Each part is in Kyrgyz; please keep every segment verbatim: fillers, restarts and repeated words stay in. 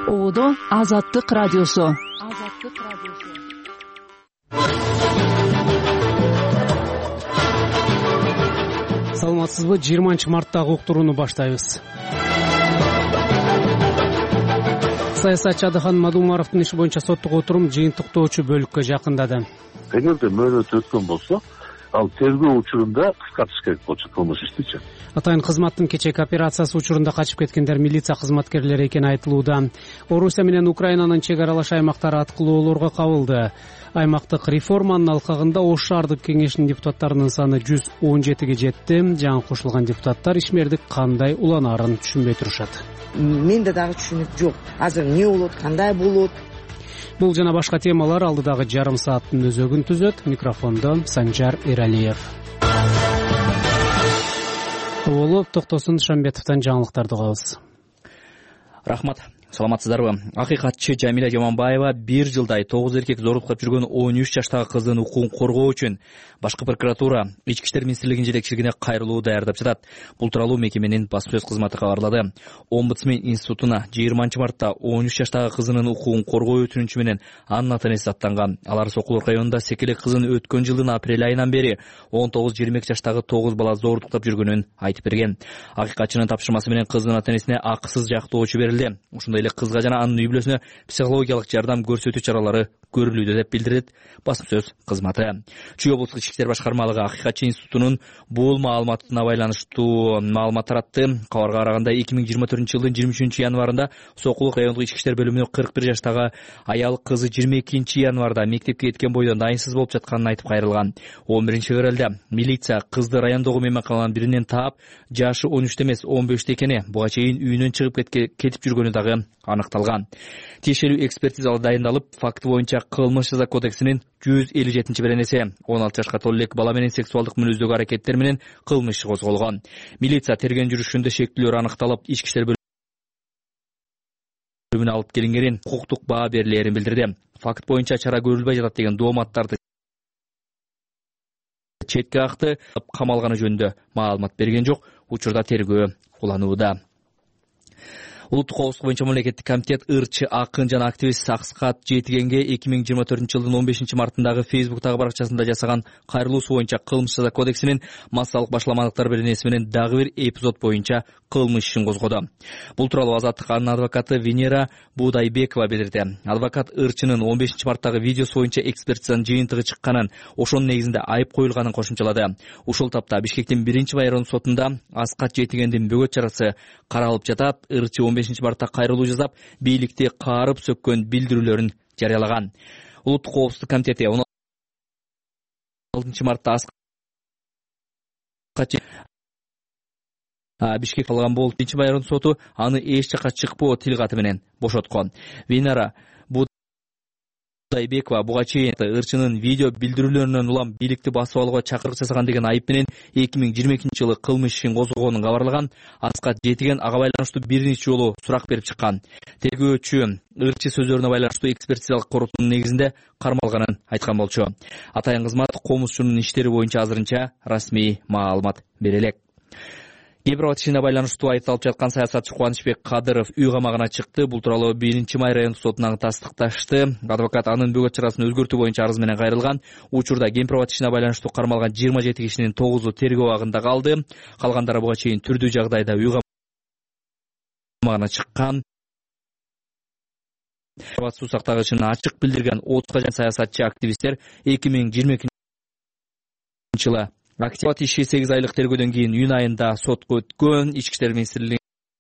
Оодо Азаттык радиосу. Саламатсызбы? жыйырманчы марттагы уктурууну баштайбыз. Саясатчы Адыхан Мадумаровдун иши боюнча соттук отурум жыйынтыктоочу бөлүккө жакындады. Эгерде мөөнөт өткөн болсо, ал тергөө учурунда кыскартыш керек болчу кылмыш иштичи. Атайын кызматтын кечээки операциясы учурунда качып кеткендер милиция кызматкерлери экени айтылууда. Орусия менен Украинанын чек аралаш аймактары аткылоолорго кабылды. Аймактык реформанын алкагында Ош шаардык кеңешинин депутаттарынын саны жүз он жетиге жетти. Жаңы кошулган депутаттар ишмердик кандай уланаарын түшүнбөй турушат. Менде дагы түшүнүк жок. Азыр эмне болот, кандай болот? Бул жана башка темалар алдыдагы жарым сааттын өзөгүн түзөт. Микрофондо Санжар Эралиев. Болуп токтосун Шамбетовдон жаңылыктарды угабыз. Рахмат. Саламатсыздарбы? Акыйкатчы Жамиля Жаманбаева бир жылдай тогуз эркек зорлуктап жүргөн он үч жаштагы кыздын укугун коргоо үчүн башкы прокуратура Ички иштер министрлигинин жетекчилигине кайрылуу даярдап жатат. Бул тууралуу мекеменин басма сөз кызматы кабарлады. Омбудсмен институтуна жыйырманчы мартта он үч жаштагы кызынын укугун коргоо өтүнүчү менен анын ата-энеси аттанган. Алар Сокулук районунда Секелек кызын өткөн жылдын апрель айынан бери он тогуз жыйырма эки жаштагы тогуз бала зордуктап жүргөнүн айтып берген. Акыйкатчынын тапшырмасы менен кыздын ата-энесине акысыз жактоочу берилди. Ушундай эле кызга жана анын үй бүлөсүнө психологиялык жардам көрсөтүү чаралары көрүлүүдө деп билдирет басма сөз кызматы. Чүй облустук ички иштер башкармалыгы Акыйкатчы институтунун бул маалыматына байланыштуу маалымат таратты. Кабарга караганда эки миң жыйырма төртүнчү жылдын жыйырма үчүнчү январында Сокулук райондук ички иштер бөлүмүнө кырк бир жаштагы аял кызы жыйырма экинчи январда мектепке кеткен бойдон дайынсыз болуп жатканын айтып кайрылган. он биринчи февралда милиция кызды райондогу мейманканалардын биринен таап, жашы он үчтө эмес он беште экени, буга чейин үйүнөн чыгып кетип жүргөнү дагы аныкталган. Тиешелүү экспертиза дайындалып, факты боюнча кылмыш жаза кодексинин жүз элүү жетинчи беренеси он алты жашка толо элек бала менен сексуалдык мүнөздөгү аракеттер менен кылмыш иши козголгон. Милиция терген жүрүшүндө шектүүлөр аныкталып, ички иштер бөлүмүнө алып келингенин, укуктук баа берилерин билдирди. Факт боюнча чара көрүлбөй жатат деген дооматтарды четке акты камалганы жөнүндө маалымат берген жок. Учурда тергөө уланууда. Улуттук коопсуздук боюнча мамлекеттик комитет ырчы акын жана активист Аксыкат Жетигенге эки миң жыйырма төртүнчү жылдын он бешинчи мартындагы Фейсбуктагы баракчасында жасаган кайрылуусу боюнча кылмыш жаза кодексинин массалык башаламандыктар беренеси менен дагы бир эпизод боюнча кылмыш ишин козгоду. Бул тууралуу Азаттык анын адвокаты Венера Будайбекова билдирди. Адвокат ырчынын он бешинчи марттагы видеосу боюнча экспертизанын жыйынтыгы чыкканын, ошонун негизинде айып коюлганын кошумчалады. Ушул тапта Бишкектин биринчи район сотунда Аскат Жетигендин бөгөт чарасы каралып жатат. Ырчы он бешинчи мартта кайрылуу жасап, бийликти каарып сөккөн билдирүүлөрүн жарыялаган. Улуттук коопсуздук комитети он алтынчы мартта Аскат Бишкек алган болуп, биринчи район соту аны эч жакка чыкпоо тил каты менен бошоткон. Венера Будайбекова буга чейин ырчынын видео билдирүүлөрүнөн улам бийликти басып алууга чакырык жасаган деген айып менен эки миң жыйырма экинчи жылы кылмыш ишин козгогонун кабарлаган. Аскат Жетиген ага байланыштуу бир нече жолу сурак берип чыккан. Тергөөчү ырчы сөздөрүнө байланыштуу экспертизалык короттун негизинде кармалганын айткан болчу. Атайын кызмат комузчунун иштери боюнча азырынча расмий маалымат бере элек. Кемпир ишине байланыштуу айыпталып жаткан саясатчы Кубанычбек Кадыров үй камагына чыкты. Бул тууралуу биринчи май райондук сотунан тастыкташты. Адвокат анын бөгөт чарасын өзгөртүү боюнча арыз менен кайрылган. Учурда кемпир ишине байланыштуу кармалган жыйырма жети кишинин тогузу тергөө абагында калды. Калгандары буга чейин түрдүү жагдайда үй камагына чыккан. Суу сактагычын ачык билдирген отузга жакын саясатчы активисттер эки миң жыйырма экинчи жылы активат иши сегиз айлык тергөөдөн кийин июнь айында сотко өткөн. Ички иштер министрлигинин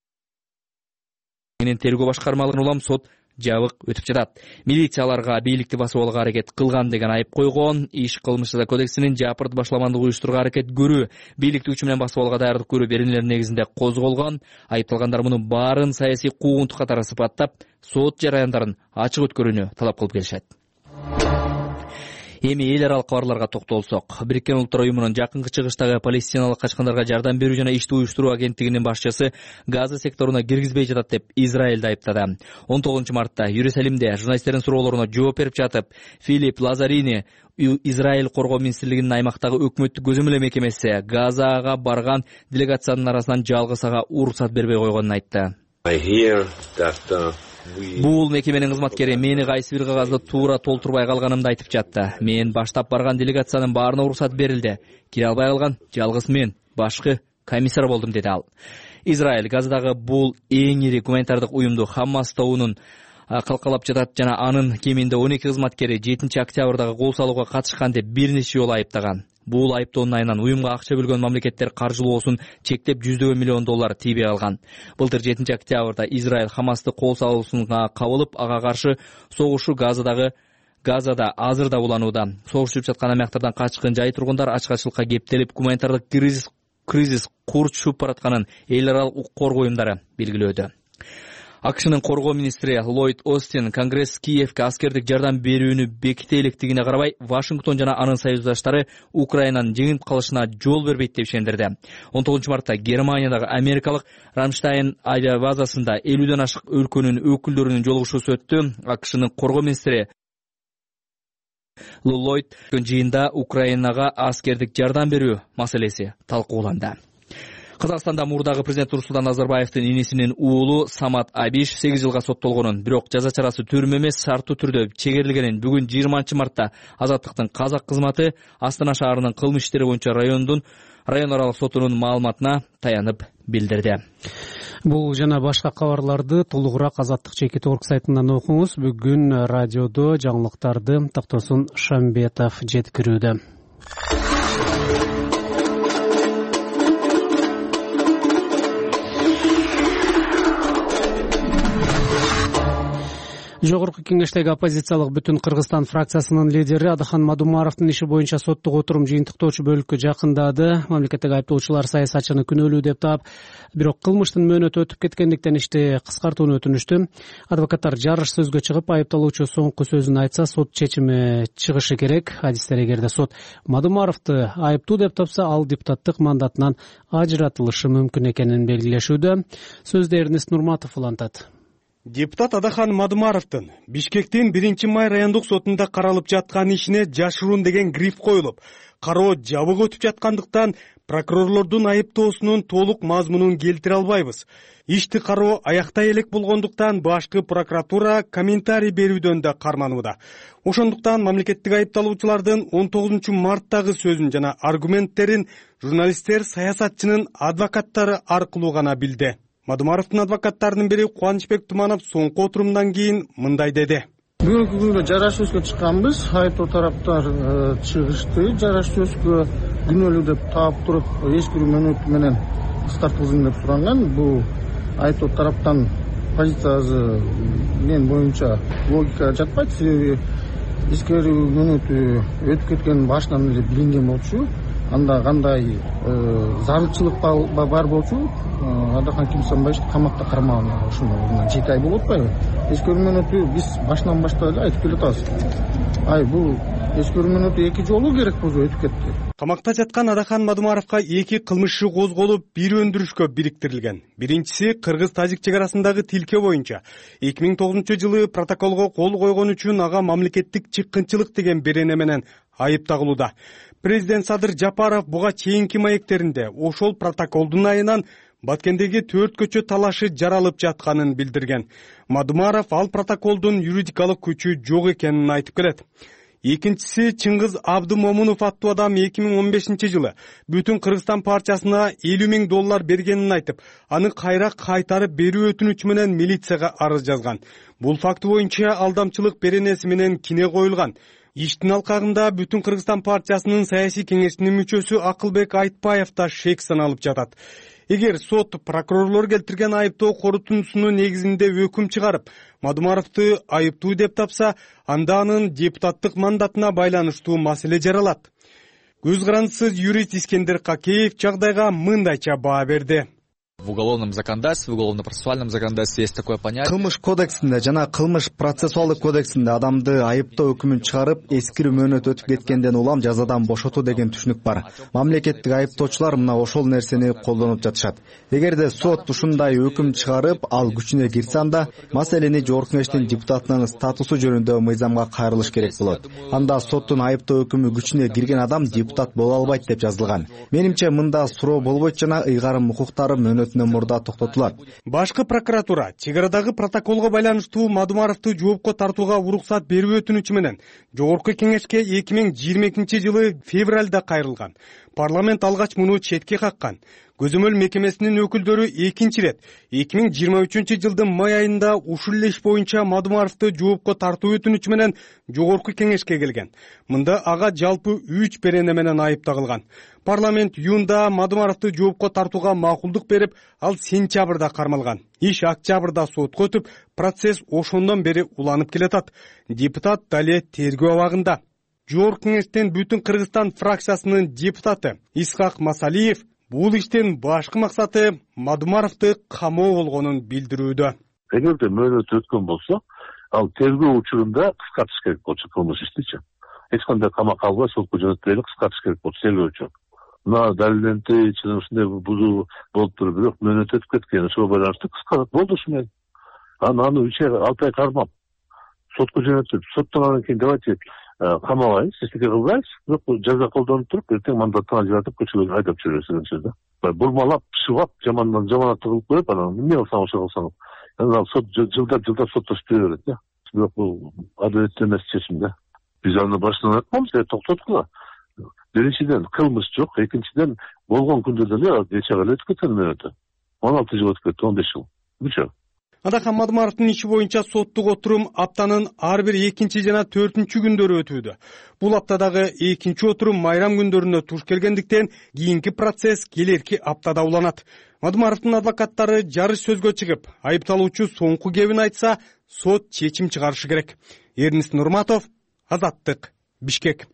тергөө башкармалыгын улам сот жабык өтүп жатат. Милицияларга бийликти басып алууга аракет кылган деген айып койгон. Иш кылмыш жаза кодексинин жапырт башаламандык уюштурууга аракет көрүү, бийликти күч менен басып алууга даярдык көрүү беренелери негизинде козголгон. Айыпталгандар муну баарын саясий куугунтук катары сыпаттап, сот жараяндарын ачык өткөрүүнү талап кылып келишет. Эми эл аралык кабарларга токтолсок, Бириккен Улуттар уюмунун жакынкы чыгыштагы палестиналык качкандарга жардам берүү жана ишти уюштуруу агенттигинин башчысы Газа секторуна киргизбей жатат деп Израилди айыптады. он тогузунчу мартта Иерусалимде журналисттердин суроолоруна жооп берип жатып, Филипп Лазарини Израиль коргоо министрлигинин аймактагы өкмөттүк көзөмөлөө мекемеси Газага барган делегациянын арасынан жалгыз ага уруксат бербей койгонун айтты. I hear that uh, Бул мекеменин кызматкери мени кайсы бир кагазды туура толтурбай калганымды айтып жатты. Мен баштап барган делегациянын баарына уруксат берилди. Кире албай калган жалгыз мен башкы комиссар болдум, деди ал. Израиль Газадагы бул эң ири гуманитардык уюмду Хамас тобунун калкалап жатат жана анын кеминде он эки кызматкери жетинчи октябрдагы кол салууга катышкан деп бир нече жолу айыптаган. Бул айыптоонун айынан уюмга акча бөлгөн мамлекеттер каржылоосун чектеп жүздөгөн миллион доллар тийбей калган. Былтыр жетинчи октябрда Израиль Хамасты кол салуусуна кабылып, ага каршы согушу Газадагы Газада азыр да уланууда. Согуш жүрүп жаткан аймактардан качкын жай тургундар ачкачылыкка кептелип, гуманитардык кризис кризис курчуп баратканын эл аралык коргоо уюмдары белгилөөдө. АКШнын коргоо министри Ллойд Остин Конгресс Киевке аскердик жардам берүүнү беките электигине карабай, Вашингтон жана анын союздаштары Украинанын жеңип калышына жол бербейт деп ишендирди. он тогузунчу мартта Германиядагы америкалык Рамштайн авиабазасында элүүдөн ашык өлкөнүн өкүлдөрүнүн жолугушуусу өттү. АКШнын коргоо министри Ллойд жыйында Украинага аскердик жардам берүү маселеси талкууланды. Казакстанда мурдагы президент Нурсултан Назарбаевдин инисинин уулу Самат Абиш сегиз жылга соттолгонун, бирок жаза чарасы түрмө эмес шарттуу түрдө чегерилгенин бүгүн жыйырманчы мартта Азаттыктын казак кызматы Астана шаарынын кылмыш иштери боюнча райондун район аралык сотунун маалыматына таянып билдирди. Бул жана башка кабарларды толугураак Азаттык чекит орг сайтынан окуңуз. Бүгүн радиодо жаңылыктарды Токтосун Шамбетов жеткирүүдө. Жогорку кеңештеги оппозициялык Бүтүн Кыргызстан фракциясынын лидери Адахан Мадумаровдун иши боюнча соттук отурум жыйынтыктоочу бөлүккө жакындады. Мамлекеттик айыптоочулар саясатчыны күнөөлүү деп таап, бирок кылмыштын мөөнөтү өтүп кеткендиктен ишти кыскартууну өтүнүштү. Адвокаттар жарыш сөзгө чыгып, айыпталуучу соңку сөзүн айтса, сот чечими чыгышы керек. Адистер эгерде сот Мадумаровду айыптуу деп тапса, ал депутаттык мандатынан ажыратылышы мүмкүн экенин белгилешүүдө. Сөздү Эрнест Нурматов улантат. Депутат Адахан Мадумаровдун Бишкектин биринчи май райондук сотунда каралып жаткан ишине жашыруун деген гриф коюлуп, кароо жабык өтүп жаткандыктан прокурорлордун айыптоосунун толук мазмунун келтире албайбыз. Ишти кароо аяктай элек болгондуктан башкы прокуратура комментарий берүүдөн да карманууда. Ошондуктан мамлекеттик айыпталуучулардын он тогузунчу марттагы сөзүн жана аргументтерин журналисттер саясатчынын адвокаттары аркылуу гана билди. Мадумаровдун адвокаттарынын бири Кубанычбек Туманов соңку отурумдан кийин мындай деди. Бүгүнкү күндө жараш сөзгө чыкканбыз. Айыптоо тараптар чыгышты. Жараш сөзгө күнөөлүү деп таап туруп, эскирүү мөөнөтү менен кыскартылсын деп суранган. Бул айыптоо тараптан позициясы мен боюнча логика жатпайт. Себеби эскирүү мөөнөтү өтүп кеткен башынан эле билинген болчу. Анда кандай зарылчылык бар болчу? Адахан Кимсанбаевди камакта кармаган ушуну жети ай болуп атпайбы? Эскерүү мөөнөтү биз башынан баштап эле айтып келатабыз. Ай бул эскерүү мөөнөтү эки жолу керек болсо өтүп кетти. Камакта жаткан Адахан Мадумаровго эки кылмыш иши козголуп, бир өндүрүшкө бириктирилген. Биринчиси кыргыз-тажик чек арасындагы тилке боюнча эки миң тогузунчу жылы протоколго кол койгон үчүн ага мамлекеттик чыккынчылык деген берене менен айыпталууда. Президент Садыр Жапаров буга чейинки маектеринде ошол протоколдун айынан Баткендеги төрт көчө талашы жаралып жатканын билдирген. Мадумаров ал протоколдун юридикалык күчү жок экенин айтып келет. Экинчиси Чыңгыз Абдымомунов аттуу адам эки миң он бешинчи жылы Бүтүн Кыргызстан партиясына элүү миң доллар бергенин айтып, аны кайра кайтарып берүү өтүнүчү менен милицияга арыз жазган. Бул факты боюнча алдамчылык беренеси менен кине коюлган. Иштин алкагында Бүтүн Кыргызстан партиясынын саясий кеңешинин мүчөсү Акылбек Айтбаев да шек саналып жатат. Эгер сот прокурорлор келтирген айыптоо корутундусунун негизинде өкүм чыгарып, Мадумаровду айыптуу деп тапса, анда анын депутаттык мандатына байланыштуу маселе жаралат. Көз карандысыз юрист Искендер Какеев жагдайга мындайча баа берди. В уголовном законодательстве, в уголовно-процессуальном законодательстве есть такое понятие. Кылмыш кодексинде жана кылмыш процессуалдык кодексинде адамды айыптоо өкүмүн чыгарып, эскирүү мөөнөтү өтүп кеткенден улам жазадан бошотуу деген түшүнүк бар. Мамлекеттик айыптоочулар мына ошол нерсени колдонуп жатышат. Эгерде сот ушундай өкүм чыгарып, ал күчүнө кирсе, анда маселени Жогорку Кеңештин депутатынын статусу жөнүндө мыйзамга кайрылыш керек болот. Анда соттун айыптоо өкүмү күчүнө кирген адам депутат боло албайт деп жазылган. Менимче мында суроо болбойт жана ыйгарым укуктары мөөнөт мөөнөтүнөн мурда токтотулат. Башкы прокуратура чек арадагы протоколго байланыштуу Мадумаровду жоопко тартууга уруксат берүү өтүнүчү менен Жогорку Кеңешке эки миң жыйырма экинчи жылы февралда кайрылган. Парламент алгач муну четке каккан. Көзөмөл мекемесинин өкүлдөрү экинчи ирет эки миң жыйырма үчүнчү жылдын май айында ушул иш боюнча Мадумаровду жоопко тартуу өтүнүчү менен Жогорку Кеңешке келген. Мында ага жалпы үч берене менен айып тагылган. Парламент июнда Мадумаровду жоопко тартууга макулдук берип, ал сентябрда кармалган. Иш октябрда сотко өтүп, процесс ошондон бери уланып келатат. Депутат дале тергөө абагында. Жогорку Кеңештен Бүтүн Кыргызстан фракциясынын депутаты Исхак Масалиев бул иштин башкы максаты Мадумаровду камоо болгонун билдирүүдө. Эгерде мөөнөт өткөн болсо, ал тергөө учурунда кыскартыш керек болчу кылмыш иштичи. Эч кандай камакка албай сотко жөнөтпөй эле кыскартыш керек болчу тергөө үчүн. Мына далилденти чын ушундай бузуу болуп туруп, бирок мөөнөт өтүп кеткен, ошого байланыштуу кыскартып болду ушуну. Аны аны үч ай алты ай кармап сотко жөнөтүп, соттондон кийин давайте камабайбыз, эчтеке кылбайбыз, бирок жаза колдонуп туруп, эртең мандаттан ажыратып көчөгө айдап жиберебиз деген сөз да. Бурмалап, шыбап, жамандан жаманатты кылып коюп, анан эмне кылсаң ошо кылсаң. Анан сот жылдап жылдап соттошуп жүрө берет да. Бирок бул адилеттүү эмес чечим да. Биз аны башынан айтканбыз, токтоткула. Биринчиден кылмыш жок, экинчиден болгон күндө деле нече ай өтүп кеткен мөөнөтү. он алты жыл өтүп кетти, он беш жыл. Күчө. Адахан Мадумаровдун иши боюнча соттук отурум аптанын ар бир экинчи жана төртүнчү күндөрү өтүүдө. Бул аптадагы экинчи отурум майрам күндөрүнө туш келгендиктен кийинки процесс келерки аптада уланат. Мадумаровдун адвокаттары жарыш сөзгө чыгып, айыпталуучу соңку кебин айтса, сот чечим чыгарышы керек. Эрнис Нурматов, Азаттык, Бишкек.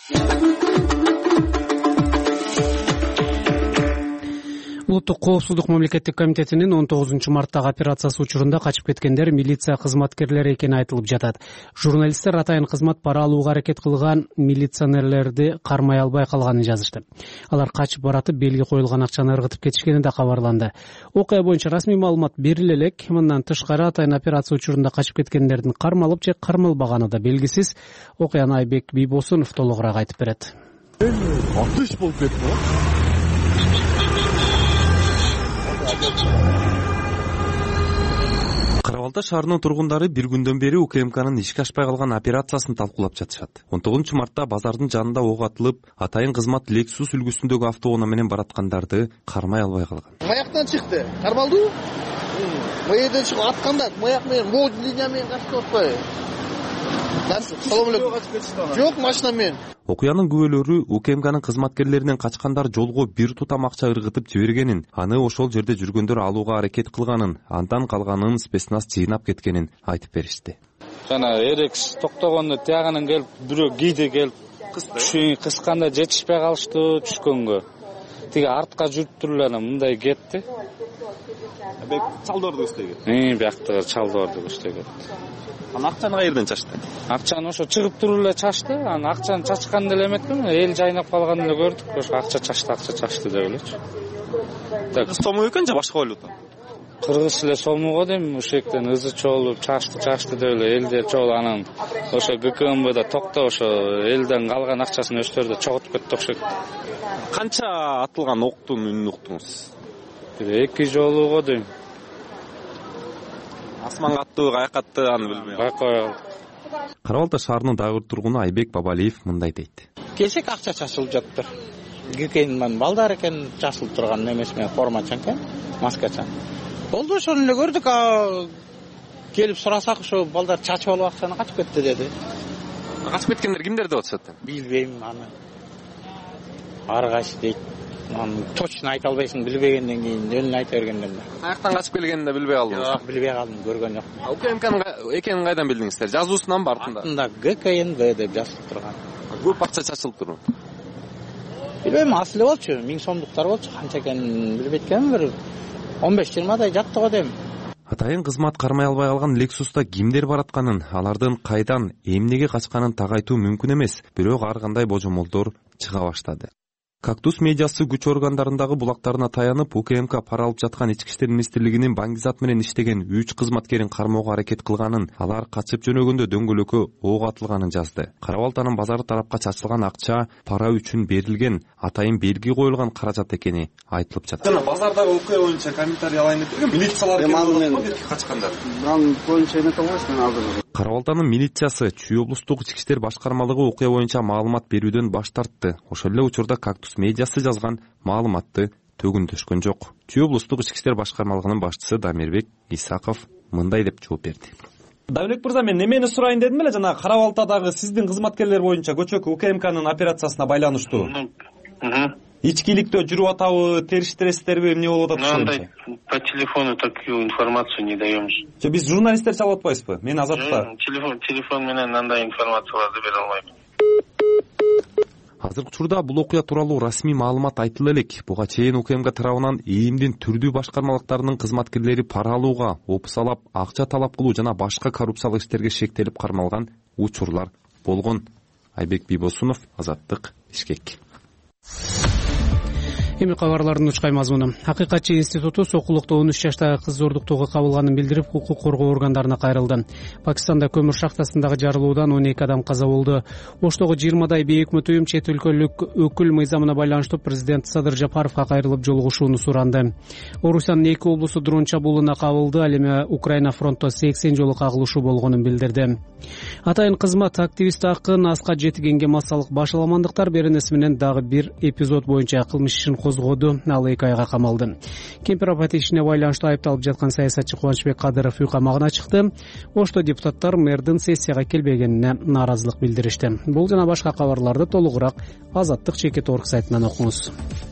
Улуттук коопсуздук мамлекеттик комитетинин он тогузунчу марттагы операциясы учурунда качып кеткендер милиция кызматкерлери экени айтылып жатат. Журналисттер атайын кызмат пара алууга аракет кылган милиционерлерди кармай албай калганын жазышты. Алар качып баратып белги коюлган акчаны ыргытып кетишкени да кабарланды. Окуя боюнча расмий маалымат бериле элек, мындан тышкары атайын операция учурунда качып кеткендердин кармалып же кармалбаганы да белгисиз. Окуяны Айбек Бийбосунов толугураак айтып берет. Атыш болуп кетти. Кара Балта шаарынын тургундары бир күндөн бери УКМКнын ишке ашпай калган операциясын талкуулап жатышат. он тогузунчу мартта базардын жанында ок атылып, атайын кызмат Lexus үлгүсүндөгү автоунаа менен бараткандарды кармай албай калган. Маяктан чыкты. Кармалды? Маяктан чыгып атканда маяк менен могу линия менен качып атпайбы? Жок, машина менен. Окуянын күбөлөрү УКМКнын кызматкерлеринен качкандар жолго бир тутам акча ыргытып жибергенин, аны ошол жерде жүргөндөр алууга аракет кылганын, андан калганын спецназ жыйнап кеткенин айтып беришти. Жана эрекс токтогондо тиягынан келип, бирөө кийде келип, кысканда жетишпей калышты түшкөнгө. Тиги артка жүрүп туруп эле мындай кетти. Бек чалдоорду көстөгөн. Э, бияктагы чалдоорду көстөгөн. Аны акчаны кайерден чачты? Акчаны ошо чыгып туруп эле чачты. Аны акчаны чачкан деле эметпин. Эл жайнап калганын эле көрдүк. Ошо акча чачты, акча чачты деп элечи. Так, сому экен же башка валюта? Кыргыз эле сомуго дейм, ошол жактан ызы чогулуп чачты, чачты деп эле элде чогул анан ошо ГКМБда токто ошо элден калган акчасын өстөрдө чогултуп кетти окшойт. Канча атылган октун үнүн уктуңуз? Бир эки жолуго дейм. Асманга аттыбы, каяка атты аны билбейм. Байкой. Кара Балта шаарынын дагы бир тургуну Айбек Бабалиев мындай дейт. Келсек акча чачылып жаптыр. ГКМнин балдар экен чачылып турган эмес менен формачан экен, маскачан. Болду ошону эле көрдүк, а келип сурасак ошо балдар чачып алып акчаны качып кетти деди. Качып кеткендер кимдер деп атышат? Билбейм аны. Ар кайсы дейт. Аны точно айта албайсың, билбегенден кийин өлүн айта бергенден. Каяктан качып келгенин да билбей калдыңыз? Жок, билбей калдым, көргөн жок. УКМКнын экенин кайдан билдиңиздер? Жазуусунанбы артында? Артында ГКНБ деп жазылып турган. Көп акча чачылып турбу? Билбейм, аз эле болчу, миң сомдуктар болчу, канча экенин билбейт экенмин, бир он беш жыйырмадай жатты го дейм. Атайын кызмат кармай албай калган Lexus'та кимдер баратканын, алардын кайдан, эмнеге качканын так айтуу мүмкүн эмес, бирок ар кандай божомолдор чыга баштады. Кактус медиасы күч органдарындагы булактарына таянып, УКМК пара алып жаткан ички иштер министрлигинин Баңгизат менен иштеген үч кызматкерин кармоого аракет кылганын, алар качып жөнөгөндө дөңгөлөккө ок атылганын жазды. Кара балтанын базары тарапка чачылган акча пара үчүн берилген, атайын белги коюлган каражат экени айтылып жатат. Жана базардагы окуя боюнча комментарий алайын деп турган милициялар келип бетке качкандар. Ал боюнча эмете албайсыз, мен алдыр. Кара балтанын милициясы Чүй облустук ички иштер башкармалыгы окуя боюнча маалымат берүүдөн баш тартты. Ошол эле учурда Кактус медиасы жазган маалыматты төгүндөшкөн жок. Чүй облустук ички иштер башкармалыгынын башчысы Дамирбек Исаков мындай деп жооп берди. Давлек мырза, мен немени сурайын дедим эле, жана Кара Балтадагы сиздин кызматкерлер боюнча көчөкү УКМКнын операциясына байланыштуу. Ичкиликтөө жүрүп атабы, териштиресиздерби, эмне болуп атат ошондой? По телефону такую информацию не даем. Же биз журналисттер чалып атпайбызбы? Мен Азатта. Телефон телефон менен андай информацияларды бере албайм. Азыркы учурда бул окуя тууралуу расмий маалымат айтыла элек. Буга чейин УКМК тарабынан ИИМдин түрдүү башкармалыктарынын кызматкерлери пара алууга, опусалап, акча талап кылуу жана башка коррупциялык иштерге шектелип кармалган учурлар болгон. Айбек Бийбосунов, Азаттык, Бишкек. Эми кабарлардын учкай мазмуну. Акыйкатчы институту Сокулукта он үч жаштагы кыз зордуктоого кабылганын билдирип, укук коргоо органдарына кайрылды. Пакистанда көмүр шахтасындагы жарылуудан он эки адам каза болду. Оштогу жыйырмадай бейөкмөт уюм чет өлкөлүк өкүл мыйзамына байланыштуу президент Садыр Жапаровго кайрылып жолугушууну суранды. Орусиянын эки облусу дрон чабуулуна кабылды, ал эми Украина фронтто сексен жолу кагылышуу болгонун билдирди. Атайын кызмат активист акын Аска Жетигенге массалык башаламандыктар беренеси менен дагы бир эпизод боюнча кылмыш ишин козгоду, ал эки айга камалды. Кемпир апат ишине байланыштуу айыпталып жаткан саясатчы Кубанычбек Кадыров үй камагына чыкты. Ошто депутаттар мэрдин сессияга келбегенине нааразылык билдиришти. Бул жана башка кабарларды толугураак Азаттык чекит орг сайтынан окуңуз.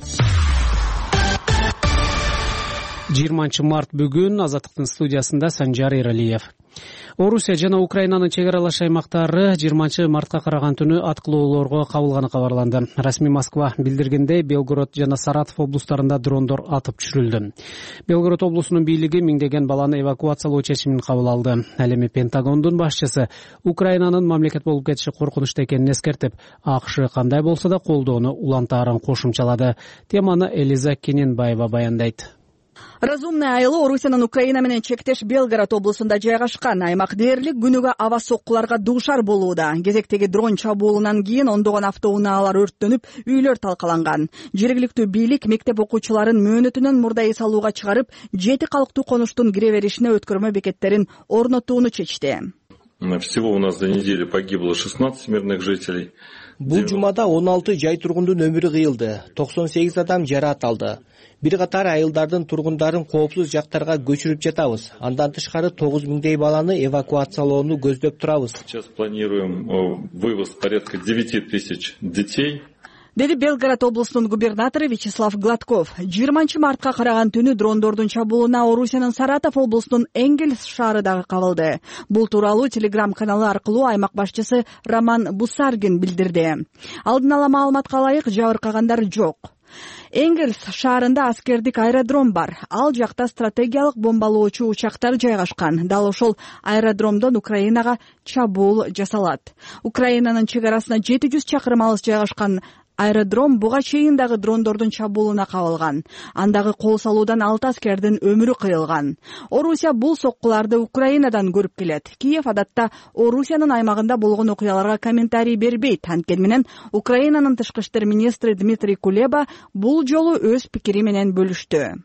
жыйырманчы март бүгүн Азаттыктын студиясында Санжар Эралиев. Орусия жана Украинанын чек аралаш аймактары жыйырманчы мартка караган түнү аткылоолорго кабылганы кабарланды. Расмий Москва билдиргендей, Белгород жана Саратов облустарында дрондор атып түшүрүлдү. Белгород облусунун бийлиги миңдеген баланы эвакуациялоо чечимин кабыл алды. Ал эми Пентагондун башчысы Украинанын мамлекет болуп кетиши коркунучта экенин эскертип, АКШ кандай болсо да колдоону улантаарын кошумчалады. Теманы Элиза Кененбаева баяндайт. Разумный айылы Орусиянын Украина менен чектеш Белгород облусунда жайгашкан. Аймак дээрлик күнүгө аба соккуларга дуушар болууда. Кезектеги дрон чабуулунан кийин ондогон автоунааlar өрттөнүп, үйлөр талкаланган. Жергиликтүү бийлик мектеп окуучуларын мөөнөтүнөн мурдай салууга чыгарып, жети калктуу конуштун кире беришине өткөрмө бекеттерин орнотууну чечти. Всего у нас за неделю погибло шестнадцать мирных жителей. Бул жумада он алты жай тургундун өмүрү кыйылды, токсон сегиз адам жараат алды. Бир катар айылдардын тургундарын коопсуз жактарга көчүрүп жатабыз. Андан тышкары тогуз миңдей баланы эвакуациялоону көздөп турабыз. Сейчас планируем вывоз порядка девяти тысяч детей. Деди Белгород облусунун губернатору Вячеслав Гладков. жыйырманчы мартка караган түнү дрондордун чабуулуна Орусиянын Саратов облусунун Энгельс шаары дагы кабылды. Бул тууралуу телеграм каналы аркылуу аймак башчысы Роман Бусаргин билдирди. Алдын ала маалыматка ылайык жабыркагандар жок. Энгельс шаарында аскердик аэродром бар. Ал жакта стратегиялык бомбалоочу учактар жайгашкан. Дал ошол аэродромдон Украинага чабуул жасалат. Украинанын чек арасына жети жүз чакырым алыс жайгашкан аэродром буга чейин дагы дрондордун чабуулуна кабылган. Андагы кол салуудан алты аскердин өмүрү кыйылган. Орусия бул соккуларды Украинадан көрүп келет. Киев адатта Орусиянын аймагында болгон окуяларга комментарий бербейт. Анткени менен Украинанын тышкы иштер министри Дмитрий Кулеба бул жолу өз пикири менен бөлүштү.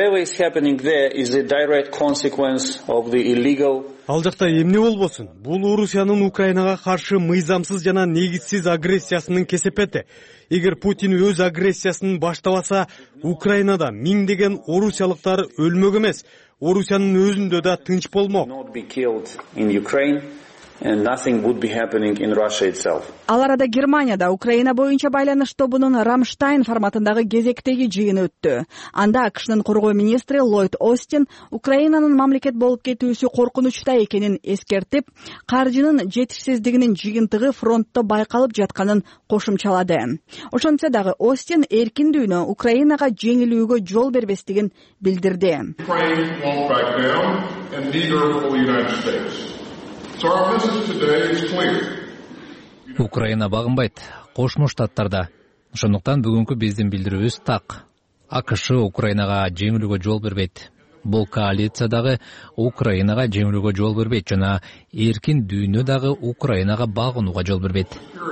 Ал жакта эмне болбосун? Бул Орусиянын Украинага каршы мыйзамсыз жана негизсиз агрессиясынын кесепети. Эгер Путин өз агрессиясын баштабаса, Украинада миңдеген орусиялыктар өлмөк эмес, Орусиянын өзүндө да тынч болмок. Ал арада Германияда Украина боюнча байланыш тобунун Рамштайн форматындагы кезектеги жыйыны өттү. Анда АКШнын коргоо министри Ллойд Остин Украинанын мамлекет болуп кетүүсү коркунучта экенин эскертип, каржынын жетишсиздигинин жыйынтыгы фронтто байкалып жатканын кошумчалады. Ошентсе дагы Остин эркиндүүнү Украинага жеңилүүгө жол бербестигин билдирди. Украина багынбайт. Кошмо Штаттарда Ошондуктан бүгүнкү биздин билдирүүбүз так. АКШ Украинага жеңилүүгө жол бербейт. Бул коалиция дагы Украинага жеңилүүгө жол бербейт жана эркин дүйнө дагы Украинага багынууга жол бербейт.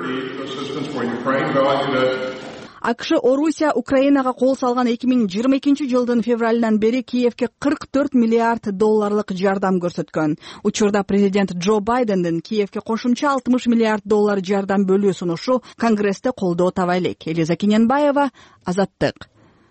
АКШ Орусия Украинага кол салган эки миң жыйырма экинчи жылдын февралынан бери Киевке кырк төрт миллиард долларлык жардам көрсөткөн. Учурда президент Джо Байдендин Киевке кошумча алтымыш миллиард доллар жардам бөлүү сунушу Конгрессте колдоо таба элек. Элиза Кененбаева, Азаттык.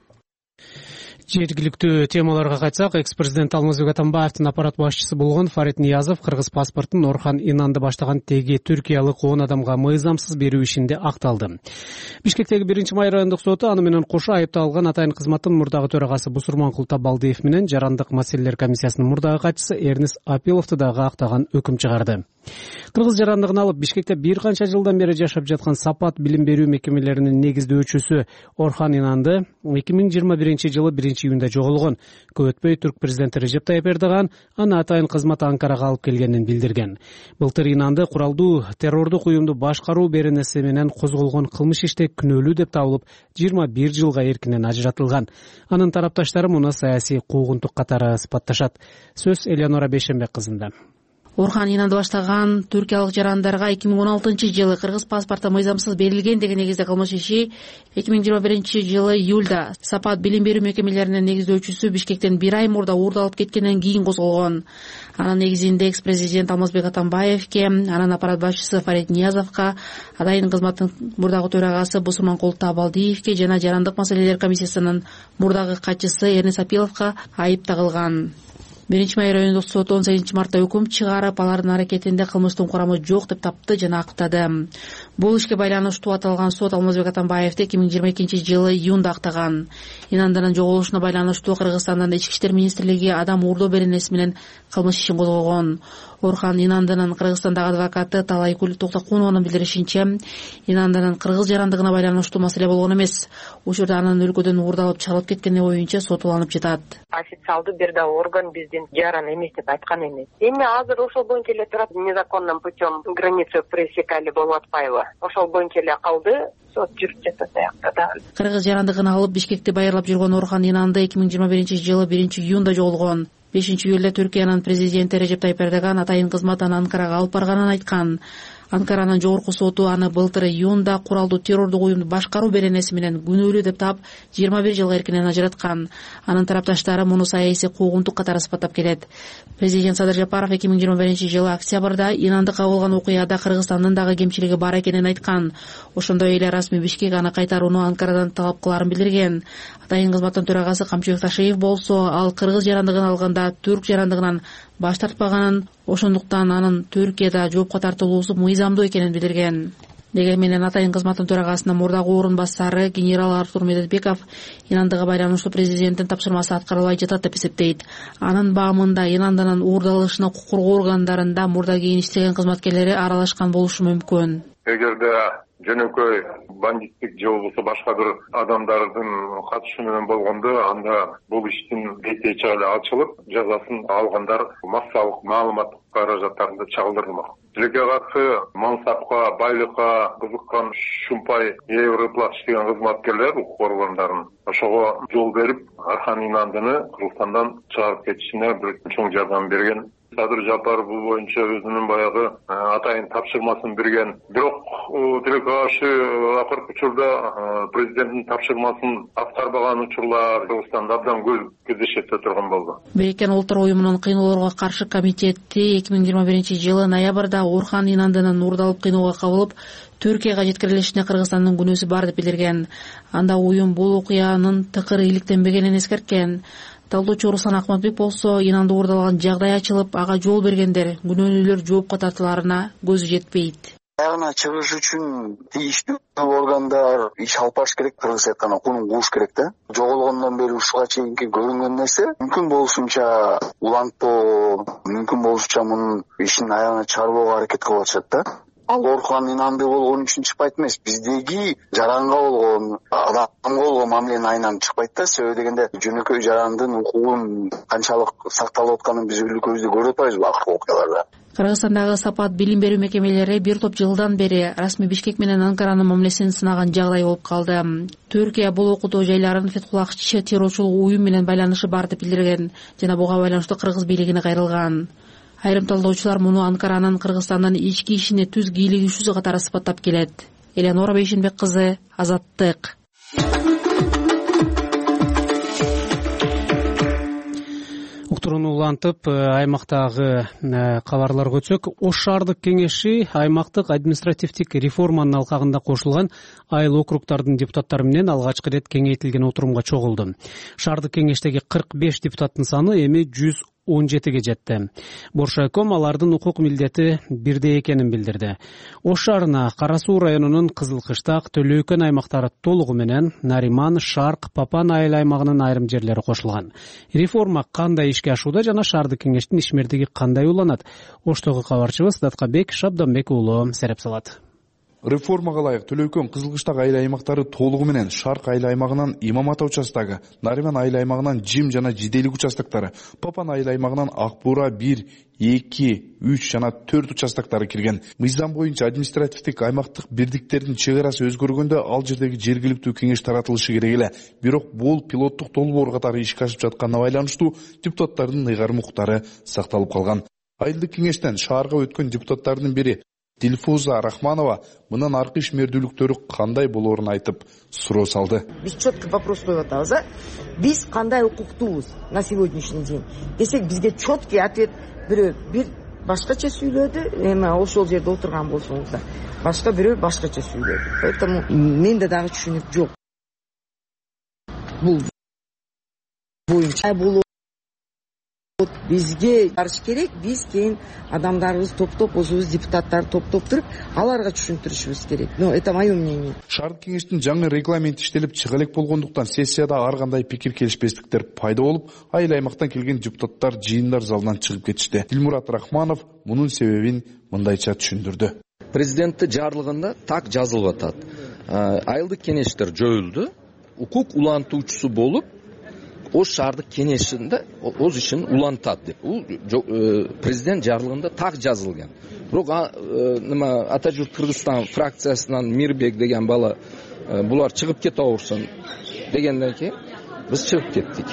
Жергиликтүү темаларга кайтсак, экс-президент Алмазбек Атамбаевдин аппарат башчысы болгон Фарид Ниязов кыргыз паспортун Орхан Инанды баштаган теги түркиялык он адамга мыйзамсыз берүү ишинде акталды. Бишкектеги биринчи май райондук соту аны менен кошо айыпталган атайын кызматтын мурдагы төрагасы Бусурманкул Табалдиев менен жарандык маселелер комиссиясынын мурдагы катчысы Эрнест Апиловду дагы актаган өкүм чыгарды. Кыргыз жарандыгын алып Бишкекте бир канча жылдан бери жашап жаткан Сапат билим берүү мекемелеринин негиздөөчүсү Орхан Инанды эки миң жыйырма биринчи жылы биринчи июнда жоголгон. Көп өтпөй түрк президенти Режеп Тайып Эрдоган аны атайын кызмат Анкарага алып келгенин билдирген. Былтыр Инанды куралдуу террордук уюмду башкаруу беренеси менен козголгон кылмыш иште күнөөлүү деп табылып, жыйырма бир жылга эркинен ажыратылган. Анын тарапташтары муну саясий куугунтук катары сыпатташат. Сөз Элеонора Бейшенбек кызында. Орхан Инанды баштаган түркиялык жарандарга эки миң он алтынчы жылы кыргыз паспорту мыйзамсыз берилген деген негизде кылмыш иши эки миң жыйырма биринчи жылы июлда Сапат билим берүү мекемелеринин негиздөөчүсү Бишкектен бир ай мурда уурдалып кеткенден кийин козголгон. Анын негизинде экс-президент Алмазбек Атамбаевке, анын аппарат башчысы Фарид Ниязовго, атайын кызматтын мурдагы төрагасы Бусурманкул Табалдиевке жана жарандык маселелер комиссиясынын мурдагы катчысы Эрнест Апиловго айып тагылган. Биринчи май райондук соту он сегизинчи мартта өкүм чыгарып, алардын аракетинде кылмыштын курамы жок деп тапты жана актады. Бул ишке байланыштуу аталган сот Алмазбек Атамбаевди эки миң жыйырма экинчи жылы июнда актаган. Инандын жоголушуна байланыштуу Кыргызстандын ички иштер министрлиги адам уурдоо беренеси менен кылмыш ишин козгогон. Орхан Инандынын Кыргызстандагы адвокаты Талайкүл Токтокунованын билдиришинче, Инандынын кыргыз жарандыгына байланыштуу маселе болгон эмес. Учурда анын өлкөдөн уурдалып чыгарылып кеткени боюнча сотуланып жатат. Официалдуу бир да орган биздин жаран эмес деп айткан эмес. Эми азыр ошол боюнча эле турат, незаконным путем границу пересекали болуп атпайбы? Ошол боюнча эле калды. Сот жүрүп жатат аякта да. Кыргыз жарандыгын алып Бишкекти байырлап жүргөн Орхан Инанды эки миң жыйырма биринчи жылы биринчи июнда жоголгон. бешинчи июлда Түркиянын президенти Режеп Тайып Эрдоган атайын кызматтан Анкарага алып барганын айткан. Анкаранын жогорку соту аны былтыр июнда куралдуу террордук уюмду башкаруу беренеси менен күнөөлүү деп таап, жыйырма бир жылга эркинен ажыраткан. Анын тарапташтары муну саясий куугунтук катары сыпаттап келет. Президент Садыр Жапаров эки миң жыйырма биринчи жылы октябрда Инанды кабылган окуяда Кыргызстандын дагы кемчилиги бар экенин айткан. Ошондой эле расмий Бишкек аны кайтарууну Анкарадан талап кыларын билдирген. Атайын кызматтын төрагасы Камчыбек Ташиев болсо, ал кыргыз жарандыгын алганда түрк жарандыгынан баш тартпаганын, ошондуктан анын Түркияда жоопко тартылуусу мыйзамдуу экенин билдирген. Деге менен атайын кызматтын төрагасынын мурдагы орун басары генерал Артур Медетбеков Инандыга байланыштуу президенттин тапшырмасы аткарылбай жатат деп эсептейт. Анын баамында Инандынын уурдалышына укук коргоо органдарында мурда кийин иштеген кызматкерлери аралашкан болушу мүмкүн. Эгерде жөнөкөй бандиттик же болбосо башка бир адамдардын катышы менен болгондо, анда бул иштин бети эле ачылып, жазасын алгандар массалык маалыматтык каражаттарында чагылдырылмак. Тилекке каршы мансапка, байлыкка кызыккан шумпай европлат иштеген кызматкерлер укук органдарын ошого жол берип, Орхан Инандыны Кыргызстандан чыгарып кетишине бир чоң жардам берген. Садыр Жапаров бул боюнча өзүнүн баягы атайын тапшырмасын берген. Бирок тилекке каршы акыркы учурда президенттин тапшырмасын аткарбаган учурлар Кыргызстанда абдан көп кездешет турган болду. Бириккен Улуттар уюмунун кыйноолорго каршы комитети эки миң жыйырма биринчи жылы ноябрда Орхан Инандынын уурдалып кыйноого кабылып, Түркияга жеткирилишине Кыргызстандын күнөөсү бар деп билдирген. Анда уюм бул окуянын тыкыр иликтенбегенин эскерткен. Талдоочу Руслан Акматбек болсо, Инанды уурдалган жагдай ачылып, ага жол бергендер күнөөлүүлөр жоопко тартыларына көзү жетпейт. Аягына чыгыш үчүн тийиштүү органдар иш алып барыш керек, кыргызча айтканда кунун кууш керек да. Жоголгондон бери ушуга чейинки көрүнгөн нерсе мүмкүн болушунча улантпоо, мүмкүн болушунча мунун ишин аягына чыгарбоого аракет кылып атышат да. ал Орхон инанбай болгон үчүн чыкпайт эмес. Биздеги жаранга болгон, адамга болгон мамилени айынан чыкпайт да. Себеби дегенде жөнөкөй жарандын укугун канчалык сакталып атканын биз өлкөбүздө көрүп атпайбызбы акыркы окуяларда. Кыргызстандагы Сапат билим берүү мекемелери бир топ жылдан бери расмий Бишкек менен Анкаранын мамилесин сынаган жагдай болуп калды. Түркия бул окутуу жайларын Фетхуллахчы террорчулук уюм менен байланышы бар деп билдирген жана буга байланыштуу кыргыз бийлигине кайрылган. Айрым талдоочулар муну Анкаранын Кыргызстандын ички ишине түз кийлигишүүсү катары сыпаттап келет. Эленора Бейшенбек кызы, Азаттык. Уктурууну улантып, аймактагы кабарларга өтсөк, Ош шаардык кеңеши аймактык административдик реформанын алкагында кошулган айыл округдардын депутаттары менен алгачкы ирет кеңейтилген отурумга чогулду. Шаардык кеңештеги кырк беш депутаттын саны эми жүз он жетиге жетти. Боршайком алардын укук милдети бирдей экенин билдирди. Ош шаарына Кара Суу районунун Кызылкыштак, Төлөйкөн аймактары толугу менен Нариман, Шарк, Папан айыл аймагынын айрым жерлери кошулган. Реформа кандай ишке ашууда жана шаардык кеңештин ишмердиги кандай уланат? Оштогу кабарчыбыз Даткабек Шабданбек уулу сереп салат. Реформага ылайык Төлөйкөн, Кызылкыштак айыл аймактары толугу менен Шарк айыл аймагынан Имам Ата участогу, Нариман айыл аймагынан Жим жана Жиделик участоктору, Папан айыл аймагынан Ак Буура бир, эки, үч жана төрт участоктору кирген. Мыйзам боюнча административдик аймактык бирдиктердин чек арасы өзгөргөндө ал жердеги жергиликтүү кеңеш таратылышы керек эле. Бирок бул пилоттук долбоор катары ишке ашып жатканына байланыштуу депутаттардын ыйгарым укуктары сакталып калган. Айылдык кеңештен шаарга өткөн депутаттардын бири Дилфуза Рахманова мындан аркы ишмердүүлүктөрү кандай болоорун айтып суроо салды. Биз четкий вопрос коюп атабыз, а? Биз кандай укуктуубуз на сегодняшний день? Десек бизге четкий ответ бирөө бир башкача сүйлөдү, эми ошол жерде отурган болсоңуз да. Башка бирөө башкача сүйлөдү. Поэтому менде дагы түшүнүк жок. Бул боюнча болот. Бизге барыш керек, биз кийин адамдарыбыз топтоп, өзүбүз депутаттар топтоп туруп, аларга түшүндүрүшүбүз керек. Но это мое мнение. Шаардык кеңештин жаңы регламенти иштелип чыга элек болгондуктан сессияда ар кандай пикир келишпестиктер пайда болуп, айыл аймактан келген депутаттар жыйындар залынан чыгып кетишти. Дилмурат Рахманов мунун себебин мындайча түшүндүрдү. Президенттин жарлыгында так жазылып атат. Айылдык кеңештер жоюлду, укук улантуучусу болуп Ош шаардык кеңешинде өз ишин улантат деп. Бул президент жарлыгында так жазылган. Бирок нема Атажурт Кыргызстан фракциясынан Мирбек деген бала булар чыгып кете алсын дегенден кийин биз чыгып кеттик.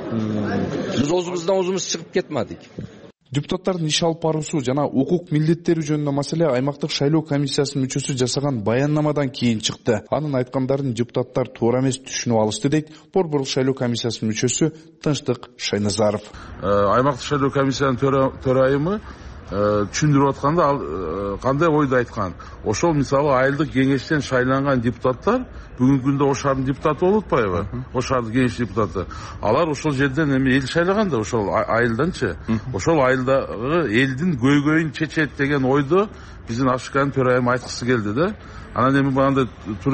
Биз өзүбүздөн өзүбүз чыгып кетмедик. Депутаттардын иш алып баруусу жана укук милдеттери жөнүндө маселе аймактык шайлоо комиссиясынын мүчөсү жасаган баяндамадан кийин чыкты. Анын айткандарын депутаттар туура эмес түшүнүп алышты дейт Борборлук шайлоо комиссиясынын мүчөсү Тынчтык Шайназаров. Аймактык шайлоо комиссиянын төрайымы түшүндүрүп атканда ал кандай ойду айткан. Ошол мисалы айылдык кеңештен шайланган депутаттар бүгүнкү күндө Ош шаарынын депутаты болуп атпайбы? Ош шаардык кеңеш депутаты. Алар ошол жерден эми эл шайлаганда, ошол айылданчы. Ошол айылдагы элдин көйгөйүн чечет деген ойду биздин Ашыканын төрайымы айткысы келди да. Анан эми мындай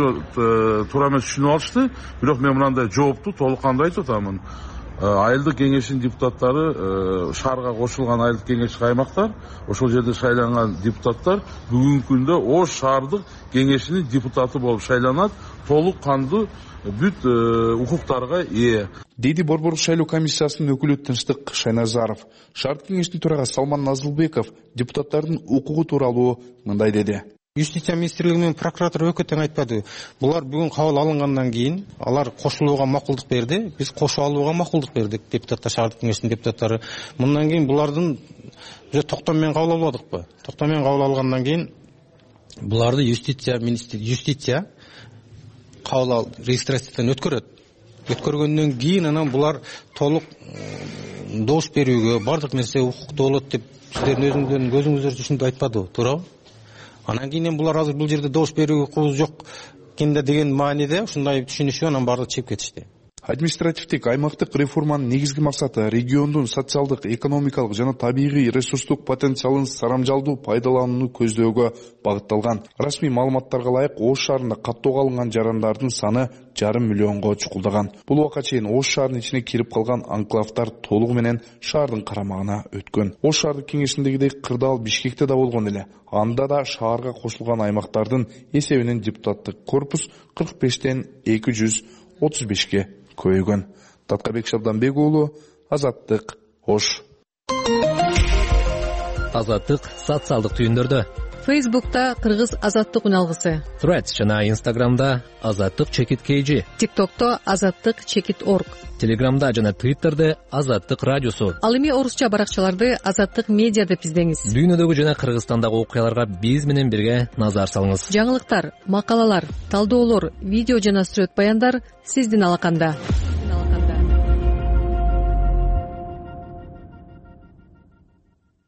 туура эмес түшүнүп алышты. Бирок мен мындай жоопту толук кандай айтып атамын. Айылдык кеңештин депутаттары, шаарга кошулган айылдык кеңештик аймактар, ошол жерде шайланган депутаттар бүгүнкү күндө Ош шаардык кеңешинин депутаты болуп шайланат, толук кандуу бүт укуктарга ээ. Дейди Борборлук шайлоо комиссиясынын өкүлү Тынчтык Шайназаров. Шаардык кеңештин төрагасы Салман Назылбеков депутаттардын укугу тууралуу мындай деди. Юстиция министрлиги менен прокуратура өкө тең айтпады. Булар бүгүн кабыл алынгандан кийин алар кошулууга макулдук берди. Биз кошуп алууга макулдук бердик, депутаттар, шаардык кеңештин депутаттары. Мындан кийин булардын уже токтом менен кабыл албадыкпы? Токтом менен кабыл алгандан кийин буларды юстиция министрлиги, юстиция кабыл ал регистрациядан өткөрөт. Өткөргөндөн кийин анан булар толук добуш берүүгө бардык нерсе укуктуу болот деп сиздердин өзүңүздөрдүн көзүңүздөр түшүндү айтпадыбы, туурабы? Анан кийин булар азыр бул жерде добуш берүүгө укугубуз жок кенде деген мааниде ушундай түшүнүшүп анан бардыгы чыгып кетишти. Административдик аймактык реформанын негизги максаты региондун социалдык, экономикалык жана табигый ресурстук потенциалын сарамжалдуу пайдаланууну көздөөгө багытталган. Расмий маалыматтарга ылайык Ош шаарында каттоого алынган жарандардын саны жарым миллионго чукулдаган. Бул убакка чейин Ош шаарынын ичине кирип калган анклавдар толугу менен шаардын карамагына өткөн. Ош шаардык кеңешиндегидей кырдаал Бишкекте да болгон эле. Анда да шаарга кошулган аймактардын эсебинен депутаттык корпус кырк бештен эки жүз отуз бешке көйгөн. Таткабек Шабданбек уулу, Азаттык, Ош. Азаттык социалдык түйүндөрдө. Фейсбукта Кыргыз Азаттык үналгысы. Threads жана Инстаграмда Азаттык чекит kg. ТикТокто Азаттык чекит орг. Телеграмда жана Твиттерде Азаттык радиосу. Ал эми орусча баракчаларды Азаттык медиа деп издеңиз. Дүйнөдөгү жана Кыргызстандагы окуяларга биз менен бирге назар салыңыз. Жаңылыктар, макалалар, талдоолор, видео жана сүрөт баяндар сиздин алаканда.